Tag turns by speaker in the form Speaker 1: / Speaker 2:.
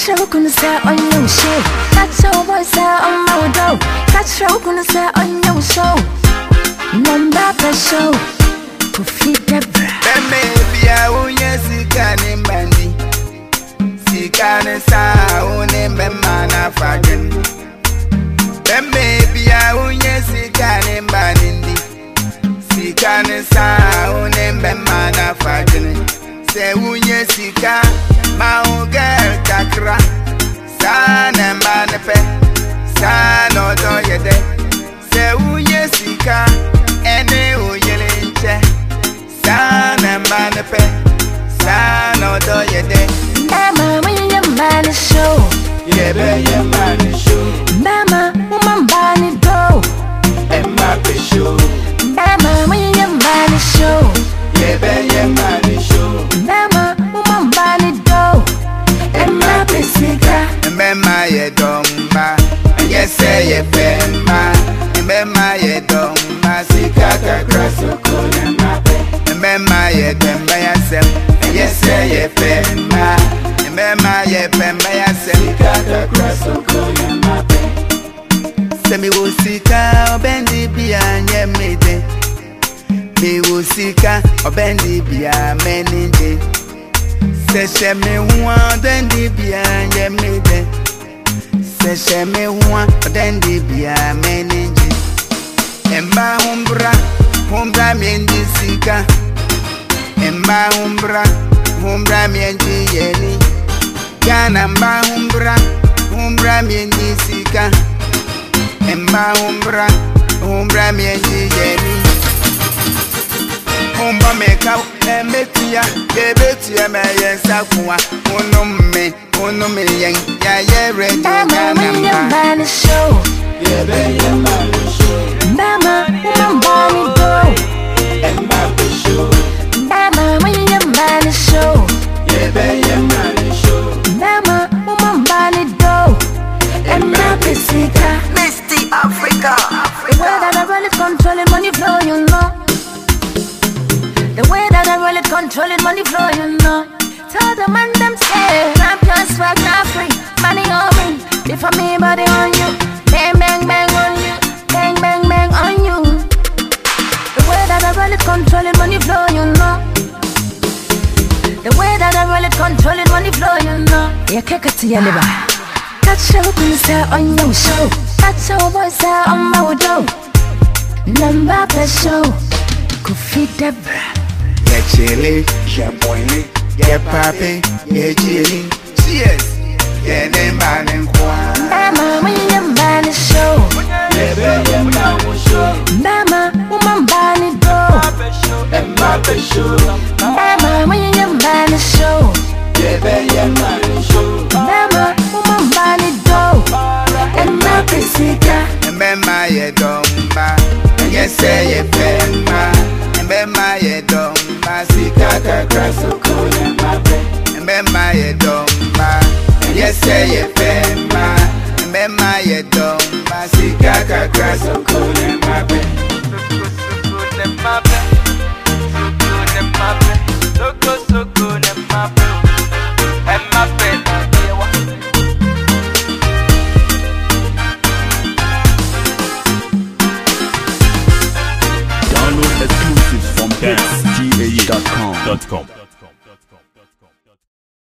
Speaker 1: Catch a gonna say on your show. Catch a voice on my door. Catch a gonna say on your show. Number the show. To feed the bread.
Speaker 2: Maybe I will yes, can in bandy. See can sound in Bemana Fagan. Maybe I will yes, can in bandy. See can sound in Bemana Fagan. Say, Wunyesika, Mauga Kakra, San and Manape, San or Doyede. Say, Wunyesika, Ene Uyelinche, San and Manape, San or Doyede.
Speaker 1: Mama, when your man is show.
Speaker 2: Yeah, your man is show.
Speaker 1: Mama, woman, bunny go.
Speaker 2: And my show.
Speaker 1: Mama, when your man is show.
Speaker 2: Yeah, your man is show.
Speaker 1: Mama, woman, bunny go. And my physica.
Speaker 2: And my domba. Yes, say a bema. And my domba. Sikaka Krasoko and my pay. And my demba yourself. Yes, say a bema. And my bema yourself. Sikaka Krasoko and my pay. Semi will seek out Bendy behind your maiden. Me will seek out Bendy behind many days. Say me one, then the behind your maiden. Say me one, then the behind many days. Emma Humbra me and the seeker. Emma Humbra me and the yelly. Ganamba Humbra me and the seeker. Emma Humbra me and the yelly. Humba make out and metia, Betia, my yes, Aqua, Uno million, ya ready.
Speaker 1: Mama, when your man is show.
Speaker 2: Yeah, your man is show.
Speaker 1: Mama, woman, bunny go.
Speaker 2: And my show.
Speaker 1: Mama, when your man is show.
Speaker 2: Yeah, your man is show.
Speaker 1: Mama, woman, bunny go. And my physica.
Speaker 2: Misty Africa.
Speaker 1: The way that I really controlling money flow, you know. The way that I really controlling money flow, you know. Tell the man them say, I'm just swag not free. Money on me, if I me body on you. Bang bang bang on you, bang bang bang on you. The way that I really controlling money flow, you know. The way that I really controlling money flow, you know. Yeah, kick it to your liver. Catch your open say on your show. Catch your voice say on my window. Number the show. Could feed the bread.
Speaker 2: Yeah, chili, yeah, boily, yeah, papi, yeah, chili. Cheers, yeah, name man and quan.
Speaker 1: Mama, when your man is show.
Speaker 2: Yeah, your man will show.
Speaker 1: Mama, woman, bunny go.
Speaker 2: And my show.
Speaker 1: Mama, when your man is show.
Speaker 2: Yeah, your man will show.
Speaker 1: Mama, woman, bunny go. And my physica.
Speaker 2: And my domba. Yes, say a bema. And my domba. Sikaka Krasoko and my pay. And my domba. Yes, say a bema. And my domba. Sikaka Krasoko and my pay.
Speaker 3: Download exclusives from dancega.com.